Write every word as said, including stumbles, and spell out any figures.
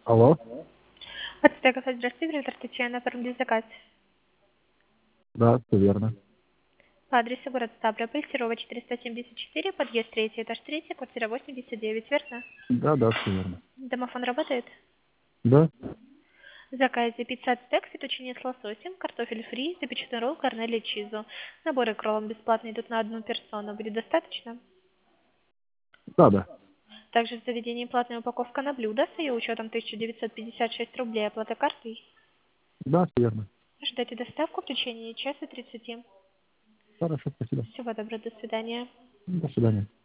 Алло. Ацтека, здравствуйте, директор Татьяна, оформили заказ. Да, все верно. По адресу город Ставрополь, Серова четыреста семьдесят четыре, подъезд третий, этаж третий, квартира восемьдесят девять, верно? Да, да, все верно. Домофон работает? Да? В заказе пицца ацтек, фетучини с лососем, картофель фри, запеченный ролл, корнелли чизу. Наборы кроллом бесплатные идут на одну персону. Будет достаточно? Да, да. Также в заведении платная упаковка на блюдо с ее учетом тысяча девятьсот пятьдесят шесть рублей, оплата картой. Да, все верно. Ждете доставку в течение часа тридцати. Хорошо, спасибо. Всего доброго, до свидания. До свидания.